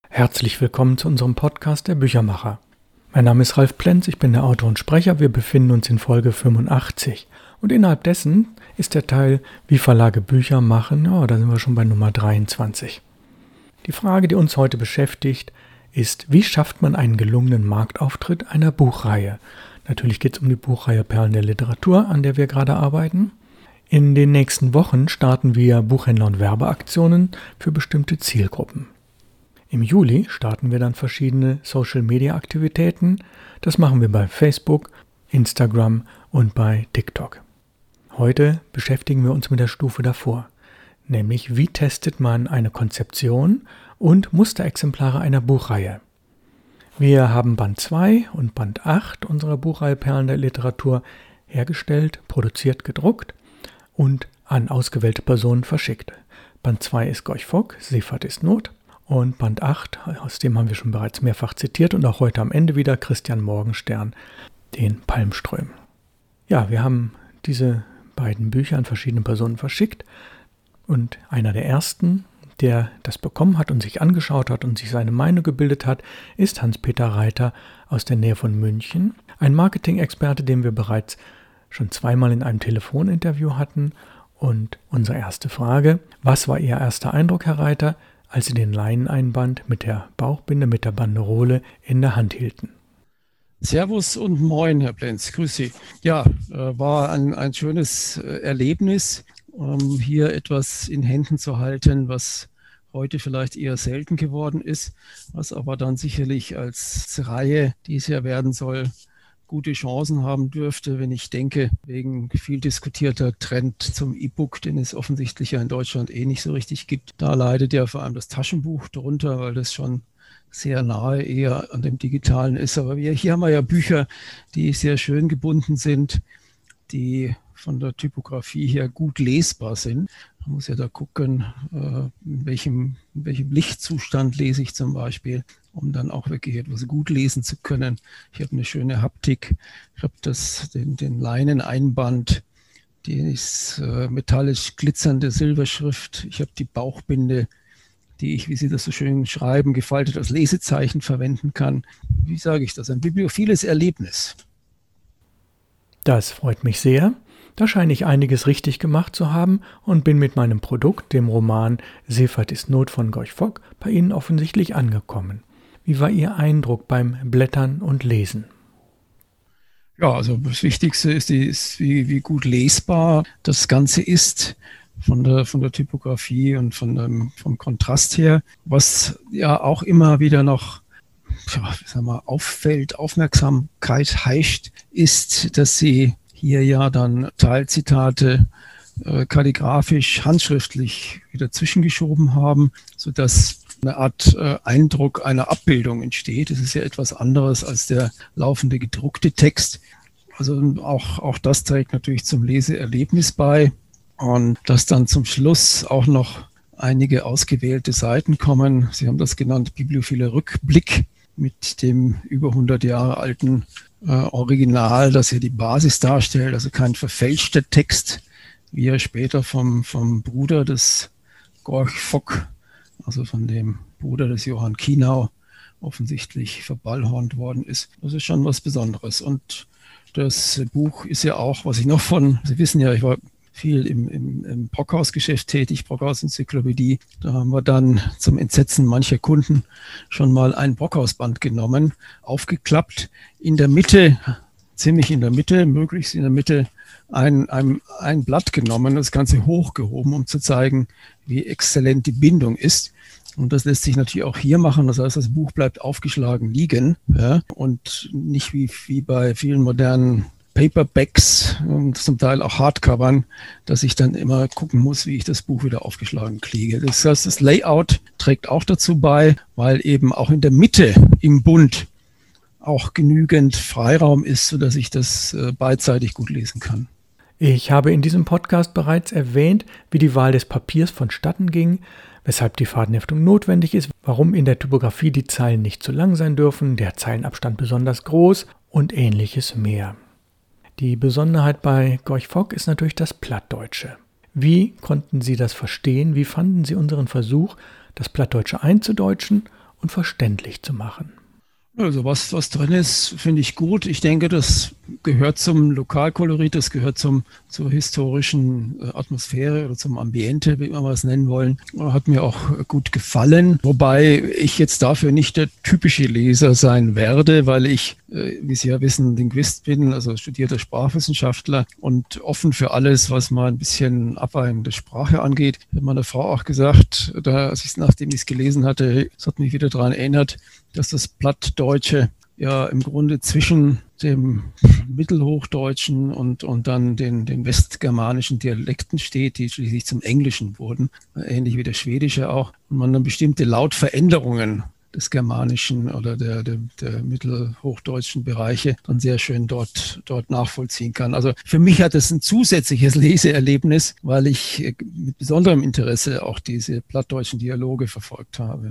Herzlich willkommen zu unserem Podcast der Büchermacher. Mein Name ist Ralf Plenz, ich bin der Autor und Sprecher. Wir befinden uns in Folge 85 und innerhalb dessen ist der Teil, wie Verlage Bücher machen, da sind wir schon bei Nummer 23. Die Frage, die uns heute beschäftigt, ist, wie schafft man einen gelungenen Marktauftritt einer Buchreihe? Natürlich geht es um die Buchreihe Perlen der Literatur, an der wir gerade arbeiten. In den nächsten Wochen starten wir Buchhändler- und Werbeaktionen für bestimmte Zielgruppen. Im Juli starten wir dann verschiedene Social-Media-Aktivitäten. Das machen wir bei Facebook, Instagram und bei TikTok. Heute beschäftigen wir uns mit der Stufe davor, nämlich wie testet man eine Konzeption und Musterexemplare einer Buchreihe. Wir haben Band 2 und Band 8 unserer Buchreihe Perlen der Literatur hergestellt, produziert, gedruckt und an ausgewählte Personen verschickt. Band 2 ist Gorch Fock, Seefahrt ist Not. Und Band 8, aus dem haben wir schon bereits mehrfach zitiert und auch heute am Ende wieder Christian Morgenstern, den Palmström. Ja, wir haben diese beiden Bücher an verschiedene Personen verschickt und einer der ersten, der das bekommen hat und sich angeschaut hat und sich seine Meinung gebildet hat, ist Hans-Peter Reiter aus der Nähe von München, ein Marketing-Experte, den wir bereits schon zweimal in einem Telefoninterview hatten. Und unsere erste Frage: Was war Ihr erster Eindruck, Herr Reiter, als Sie den Leineneinband mit der Bauchbinde, mit der Banderole in der Hand hielten? Servus und moin, Herr Plenz, grüß Sie. Ja, war ein schönes Erlebnis, hier etwas in Händen zu halten, was heute vielleicht eher selten geworden ist, was aber dann sicherlich als Reihe, die es ja werden soll, gute Chancen haben dürfte, wenn ich denke, wegen viel diskutierter Trend zum E-Book, den es offensichtlich ja in Deutschland nicht so richtig gibt. Da leidet ja vor allem das Taschenbuch drunter, weil das schon sehr nahe eher an dem Digitalen ist. Aber hier haben wir ja Bücher, die sehr schön gebunden sind, die von der Typografie her gut lesbar sind. Man muss ja da gucken, in welchem Lichtzustand lese ich zum Beispiel, um dann auch wirklich etwas gut lesen zu können. Ich habe eine schöne Haptik, ich habe den Leineneinband, die ist metallisch glitzernde Silberschrift. Ich habe die Bauchbinde, die ich, wie Sie das so schön schreiben, gefaltet als Lesezeichen verwenden kann. Wie sage ich das? Ein bibliophiles Erlebnis. Das freut mich sehr. Da scheine ich einiges richtig gemacht zu haben und bin mit meinem Produkt, dem Roman Seefahrt ist Not von Gorch Fock, bei Ihnen offensichtlich angekommen. Wie war Ihr Eindruck beim Blättern und Lesen? Ja, also das Wichtigste ist wie gut lesbar das Ganze ist von der Typografie und vom Kontrast her. Was ja auch immer wieder noch auffällt, Aufmerksamkeit heischt, ist, dass Sie hier ja dann Teilzitate kalligrafisch, handschriftlich wieder zwischengeschoben haben, sodass eine Art Eindruck einer Abbildung entsteht. Es ist ja etwas anderes als der laufende gedruckte Text. Also auch das trägt natürlich zum Leseerlebnis bei. Und dass dann zum Schluss auch noch einige ausgewählte Seiten kommen. Sie haben das genannt, bibliophiler Rückblick mit dem über 100 Jahre alten Original, das hier die Basis darstellt, also kein verfälschter Text, wie er später vom Bruder des Gorch Fock, also von dem Bruder des Johann Kienau, offensichtlich verballhornt worden ist. Das ist schon was Besonderes. Und das Buch ist ja auch, was ich noch Sie wissen ja, ich war viel im Brockhaus-Geschäft tätig, Brockhaus-Enzyklopädie. Da haben wir dann zum Entsetzen mancher Kunden schon mal ein Brockhaus-Band genommen, aufgeklappt, in der Mitte, ziemlich in der Mitte, möglichst in der Mitte, ein Blatt genommen, das Ganze hochgehoben, um zu zeigen, wie exzellent die Bindung ist. Und das lässt sich natürlich auch hier machen. Das heißt, das Buch bleibt aufgeschlagen liegen, ja, und nicht wie bei vielen modernen Paperbacks und zum Teil auch Hardcovern, dass ich dann immer gucken muss, wie ich das Buch wieder aufgeschlagen kriege. Das heißt, das Layout trägt auch dazu bei, weil eben auch in der Mitte im Bund auch genügend Freiraum ist, sodass ich das beidseitig gut lesen kann. Ich habe in diesem Podcast bereits erwähnt, wie die Wahl des Papiers vonstatten ging, weshalb die Fadenheftung notwendig ist, warum in der Typografie die Zeilen nicht zu lang sein dürfen, der Zeilenabstand besonders groß und ähnliches mehr. Die Besonderheit bei Gorch Fock ist natürlich das Plattdeutsche. Wie konnten Sie das verstehen? Wie fanden Sie unseren Versuch, das Plattdeutsche einzudeutschen und verständlich zu machen. Also was drin ist, finde ich gut. Ich denke, das gehört zum Lokalkolorit, das gehört zur historischen Atmosphäre oder zum Ambiente, wie wir es nennen wollen. Hat mir auch gut gefallen. Wobei ich jetzt dafür nicht der typische Leser sein werde, weil ich, wie Sie ja wissen, Linguist bin, also studierter Sprachwissenschaftler und offen für alles, was mal ein bisschen abweichende Sprache angeht. Ich habe meiner Frau auch gesagt, nachdem ich es gelesen hatte, es hat mich wieder daran erinnert, dass das Plattdeutsche ja im Grunde zwischen dem Mittelhochdeutschen und dann den westgermanischen Dialekten steht, die schließlich zum Englischen wurden, ähnlich wie der Schwedische auch. Und man dann bestimmte Lautveränderungen des germanischen oder der mittelhochdeutschen Bereiche dann sehr schön dort nachvollziehen kann. Also für mich hat es ein zusätzliches Leseerlebnis, weil ich mit besonderem Interesse auch diese plattdeutschen Dialoge verfolgt habe.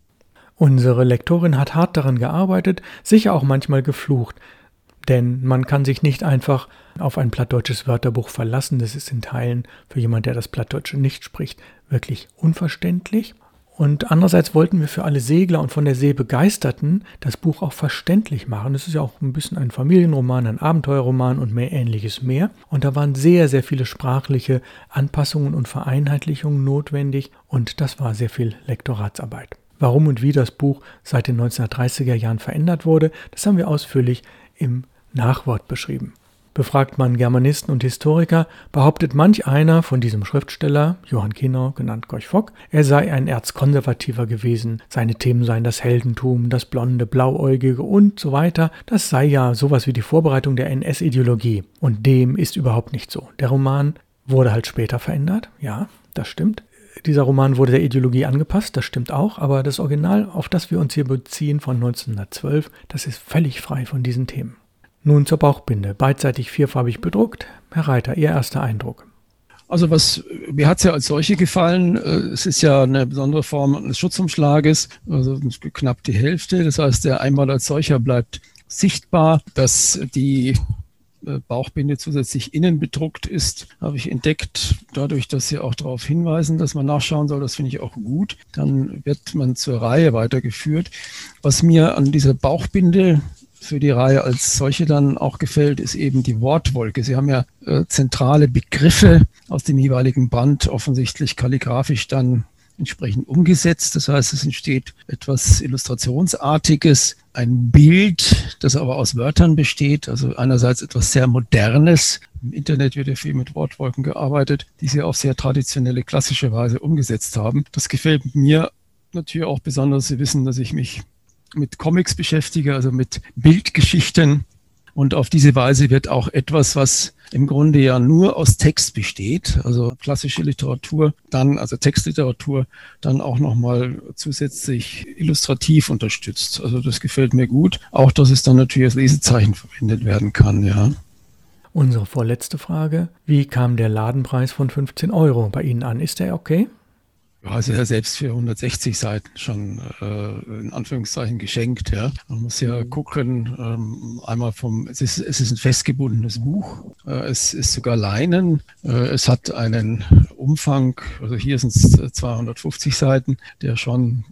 Unsere Lektorin hat hart daran gearbeitet, sicher auch manchmal geflucht, denn man kann sich nicht einfach auf ein plattdeutsches Wörterbuch verlassen. Das ist in Teilen für jemanden, der das Plattdeutsche nicht spricht, wirklich unverständlich. Und andererseits wollten wir für alle Segler und von der See Begeisterten das Buch auch verständlich machen. Es ist ja auch ein bisschen ein Familienroman, ein Abenteuerroman und mehr Ähnliches mehr. Und da waren sehr, sehr viele sprachliche Anpassungen und Vereinheitlichungen notwendig und das war sehr viel Lektoratsarbeit. Warum und wie das Buch seit den 1930er Jahren verändert wurde, das haben wir ausführlich im Nachwort beschrieben. Befragt man Germanisten und Historiker, behauptet manch einer von diesem Schriftsteller, Johann Kinau, genannt Gorch Fock, er sei ein Erzkonservativer gewesen, seine Themen seien das Heldentum, das blonde, blauäugige und so weiter. Das sei ja sowas wie die Vorbereitung der NS-Ideologie. Und dem ist überhaupt nicht so. Der Roman wurde halt später verändert, ja, das stimmt. Dieser Roman wurde der Ideologie angepasst, das stimmt auch, aber das Original, auf das wir uns hier beziehen, von 1912, das ist völlig frei von diesen Themen. Nun zur Bauchbinde, beidseitig vierfarbig bedruckt. Herr Reiter, Ihr erster Eindruck? Also mir hat es ja als solche gefallen. Es ist ja eine besondere Form eines Schutzumschlages, also knapp die Hälfte. Das heißt, der Einband als solcher bleibt sichtbar. Dass die Bauchbinde zusätzlich innen bedruckt ist, habe ich entdeckt, dadurch, dass Sie auch darauf hinweisen, dass man nachschauen soll. Das finde ich auch gut. Dann wird man zur Reihe weitergeführt. Was mir an dieser Bauchbinde für die Reihe als solche dann auch gefällt, ist eben die Wortwolke. Sie haben ja zentrale Begriffe aus dem jeweiligen Band offensichtlich kalligrafisch dann entsprechend umgesetzt. Das heißt, es entsteht etwas Illustrationsartiges, ein Bild, das aber aus Wörtern besteht, also einerseits etwas sehr Modernes. Im Internet wird ja viel mit Wortwolken gearbeitet, die sie auf sehr traditionelle, klassische Weise umgesetzt haben. Das gefällt mir natürlich auch besonders. Sie wissen, dass ich mich mit Comics beschäftige, also mit Bildgeschichten. Und auf diese Weise wird auch etwas, was im Grunde ja nur aus Text besteht, also klassische Literatur, also Textliteratur, dann auch nochmal zusätzlich illustrativ unterstützt. Also das gefällt mir gut. Auch, dass es dann natürlich als Lesezeichen verwendet werden kann, ja. Unsere vorletzte Frage. Wie kam der Ladenpreis von 15 € bei Ihnen an? Ist der okay? Ja, also ja selbst für 160 Seiten schon in Anführungszeichen geschenkt. Ja. Man muss ja gucken, einmal es ist ein festgebundenes Buch, es ist sogar Leinen, es hat einen Umfang, also hier sind es 250 Seiten, der schon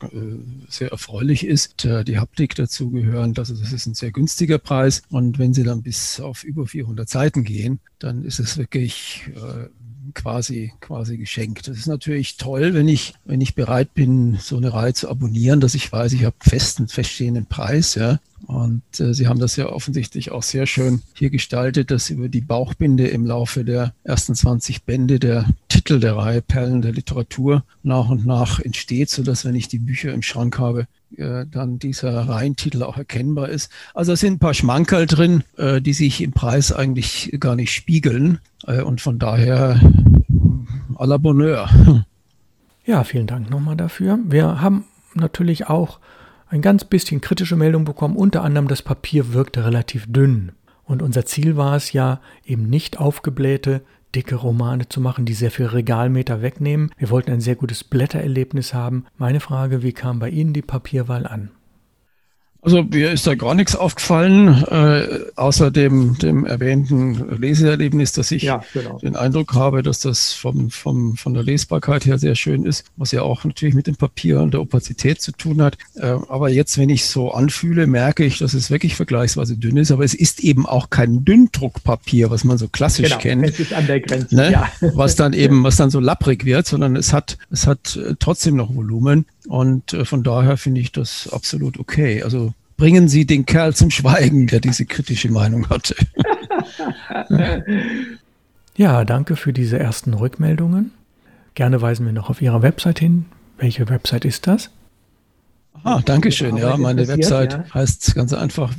sehr erfreulich ist. Die Haptik dazu gehören, das ist ein sehr günstiger Preis und wenn Sie dann bis auf über 400 Seiten gehen, dann ist es wirklich quasi geschenkt. Das ist natürlich toll, wenn ich bereit bin, so eine Reihe zu abonnieren, dass ich weiß, ich habe einen feststehenden Preis, ja. Und Sie haben das ja offensichtlich auch sehr schön hier gestaltet, dass über die Bauchbinde im Laufe der ersten 20 Bände der Titel der Reihe Perlen der Literatur nach und nach entsteht, sodass, wenn ich die Bücher im Schrank habe, dann dieser Reihentitel auch erkennbar ist. Also es sind ein paar Schmankerl drin, die sich im Preis eigentlich gar nicht spiegeln. Und von daher à la bonne heure. Ja, vielen Dank nochmal dafür. Wir haben natürlich auch ein ganz bisschen kritische Meldung bekommen. Unter anderem, das Papier wirkte relativ dünn. Und unser Ziel war es ja, eben nicht aufgeblähte, dicke Romane zu machen, die sehr viel Regalmeter wegnehmen. Wir wollten ein sehr gutes Blättererlebnis haben. Meine Frage, wie kam bei Ihnen die Papierwahl an? Also mir ist da gar nichts aufgefallen, außer dem erwähnten Leseerlebnis, dass ich den Eindruck habe, dass das von der Lesbarkeit her sehr schön ist, was ja auch natürlich mit dem Papier und der Opazität zu tun hat. Aber jetzt, wenn ich so anfühle, merke ich, dass es wirklich vergleichsweise dünn ist. Aber es ist eben auch kein Dünndruckpapier, was man so klassisch kennt. Es ist an der Grenze, ne? Was dann so lapprig wird, sondern es hat trotzdem noch Volumen. Und von daher finde ich das absolut okay. Also bringen Sie den Kerl zum Schweigen, der diese kritische Meinung hatte. Ja, danke für diese ersten Rückmeldungen. Gerne weisen wir noch auf Ihre Website hin. Welche Website ist das? Danke schön. Ja, meine Website heißt ganz einfach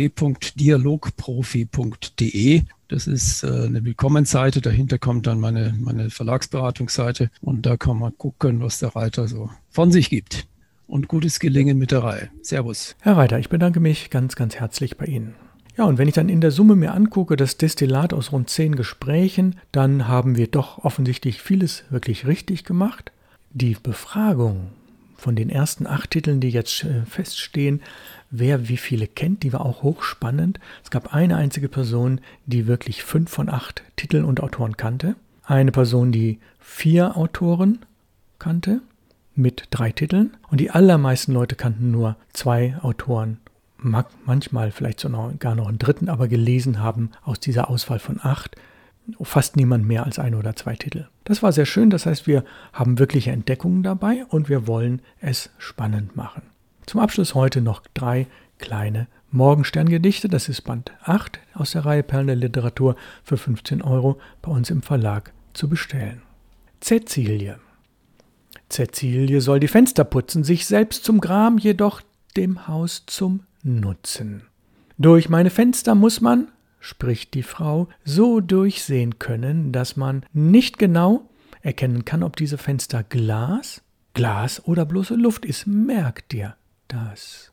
www.dialogprofi.de. Das ist eine Willkommensseite. Dahinter kommt dann meine Verlagsberatungsseite. Und da kann man gucken, was der Reiter so von sich gibt. Und gutes Gelingen mit der Reihe. Servus. Herr Reiter, ich bedanke mich ganz, ganz herzlich bei Ihnen. Ja, und wenn ich dann in der Summe mir angucke, das Destillat aus rund 10 Gesprächen, dann haben wir doch offensichtlich vieles wirklich richtig gemacht. Die Befragung von den ersten 8 Titeln, die jetzt feststehen, wer wie viele kennt, die war auch hochspannend. Es gab eine einzige Person, die wirklich 5 von 8 Titeln und Autoren kannte. Eine Person, die 4 Autoren kannte mit 3 Titeln. Und die allermeisten Leute kannten nur 2 Autoren, manchmal vielleicht sogar noch einen dritten, aber gelesen haben aus dieser Auswahl von 8 fast niemand mehr als 1 oder 2 Titel. Das war sehr schön, das heißt, wir haben wirkliche Entdeckungen dabei und wir wollen es spannend machen. Zum Abschluss heute noch 3 kleine Morgensterngedichte. Das ist Band 8 aus der Reihe Perlen der Literatur für 15 € bei uns im Verlag zu bestellen. Cäcilie. Cäcilie soll die Fenster putzen, sich selbst zum Gram, jedoch dem Haus zum Nutzen. Durch meine Fenster muss man, spricht die Frau, so durchsehen können, dass man nicht genau erkennen kann, ob diese Fenster Glas oder bloße Luft ist. Merkt dir das.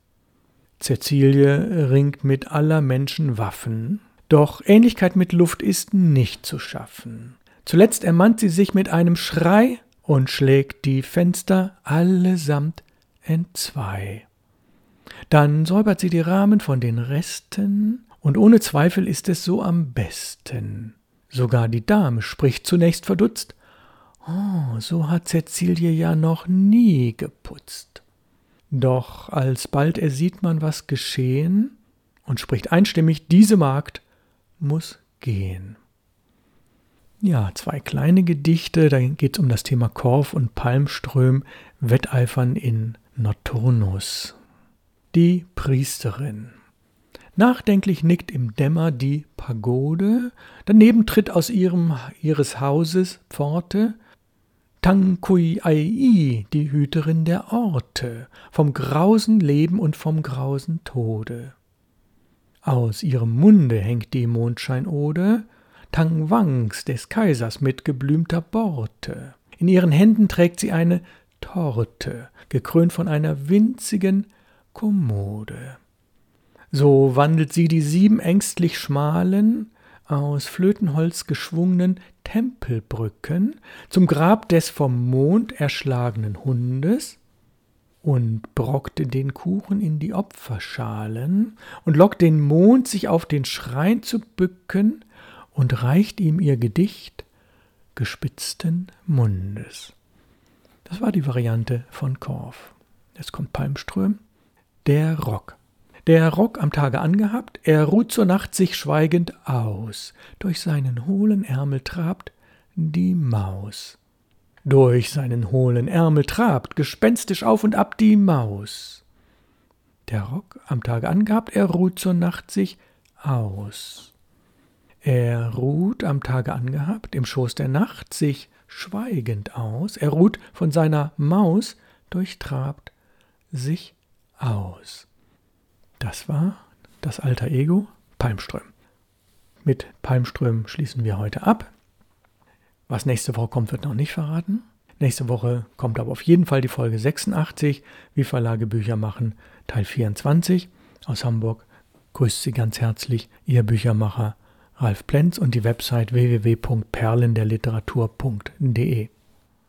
Cäcilie ringt mit aller Menschen Waffen, doch Ähnlichkeit mit Luft ist nicht zu schaffen. Zuletzt ermannt sie sich mit einem Schrei und schlägt die Fenster allesamt entzwei. Dann säubert sie die Rahmen von den Resten, und ohne Zweifel ist es so am besten. Sogar die Dame spricht zunächst verdutzt: »Oh, so hat Cäcilie ja noch nie geputzt.« Doch alsbald ersieht man, was geschehen, und spricht einstimmig: »Diese Magd muss gehen.« Ja, 2 kleine Gedichte, da geht es um das Thema Korf und Palmström, wetteifern in Nocturnus. Die Priesterin. Nachdenklich nickt im Dämmer die Pagode, daneben tritt aus ihres Hauses Pforte Tankuiai, die Hüterin der Orte, vom grausen Leben und vom grausen Tode. Aus ihrem Munde hängt die Mondscheinode, Tangwangs des Kaisers mit geblümter Borte. In ihren Händen trägt sie eine Torte, gekrönt von einer winzigen Kommode. So wandelt sie die 7 ängstlich schmalen, aus Flötenholz geschwungenen Tempelbrücken zum Grab des vom Mond erschlagenen Hundes und brockte den Kuchen in die Opferschalen und lockt den Mond, sich auf den Schrein zu bücken, und reicht ihm ihr Gedicht gespitzten Mundes. Das war die Variante von Korf. Jetzt kommt Palmström. Der Rock. Der Rock am Tage angehabt, er ruht zur Nacht sich schweigend aus. Durch seinen hohlen Ärmel trabt die Maus. Durch seinen hohlen Ärmel trabt gespenstisch auf und ab die Maus. Der Rock am Tage angehabt, er ruht zur Nacht sich aus. Er ruht am Tage angehabt, im Schoß der Nacht sich schweigend aus. Er ruht von seiner Maus, durchtrabt sich aus. Das war das Alter Ego Palmström. Mit Palmström schließen wir heute ab. Was nächste Woche kommt, wird noch nicht verraten. Nächste Woche kommt aber auf jeden Fall die Folge 86, wie Verlage Bücher machen, Teil 24. Aus Hamburg grüßt Sie ganz herzlich Ihr Büchermacher Ralf Plenz und die Website www.perlenderliteratur.de.